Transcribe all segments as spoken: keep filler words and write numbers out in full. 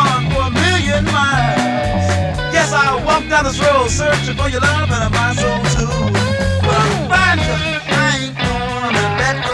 gone for a million miles. Yes, I walked down this road searching for your love and my soul too. But I'm finding you, I ain't gonna let go.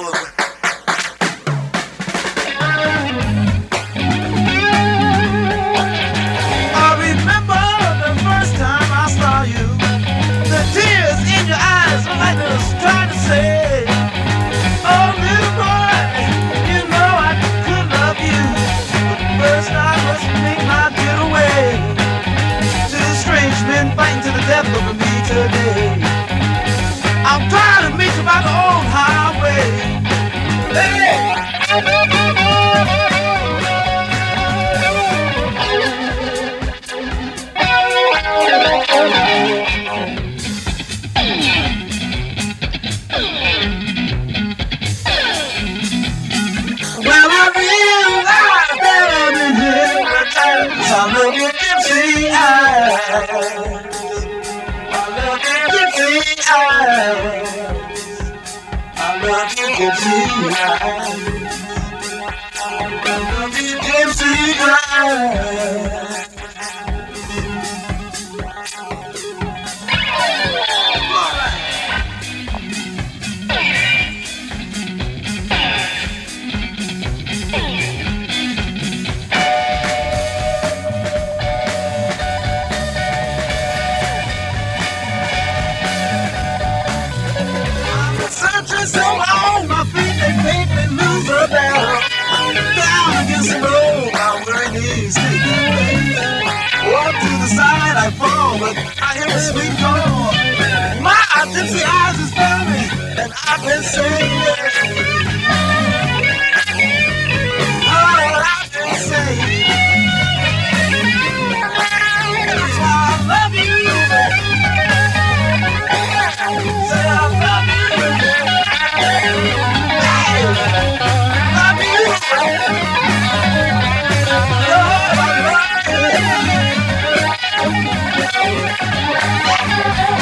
I remember the first time I saw you. The tears in your eyes were like I was trying to say, oh, little boy, you know I could love you. But first I must make my getaway to the strange men fighting to the death over me today. I'm trying to meet you by the old highway. Hey! Well, I realize that I'm in hypnotized. I love your gypsy eyes. I love your gypsy eyes. I love your gypsy eyes. I love your gypsy eyes. Searching so long, my feet they make me lose a battle. Down against the road, my weary knees take me away. Walk to the side, I fall, but I hear a sweet call. My gypsy eyes is burning, and I've been saying, all I've been saying. That's why I love you, say I love you. Love you.